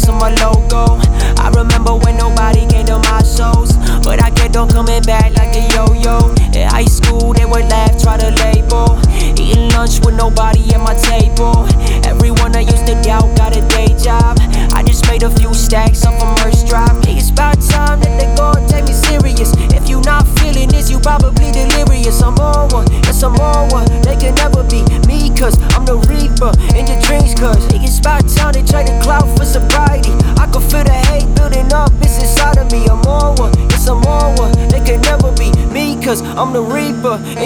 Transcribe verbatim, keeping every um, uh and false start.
cross on my logo. I remember when nobody came to my shows, but I kept on coming back like a yo-yo. In high school they would laugh, try to label. Eating lunch with nobody at my table. Everyone I used to doubt got a day job. I just made a few stacks off a merch drop. It's about time that they go and take me serious. If you not feeling this, you probably delirious. I'm on one, yes I'm on one. They can never be me, cause I'm the reaper in your dreams. Cause it's about time they trade the clout for sobriety. I can feel the hate building up, it's inside of me. I'm on one, yes I'm on one. They can never be me, cause I'm the reaper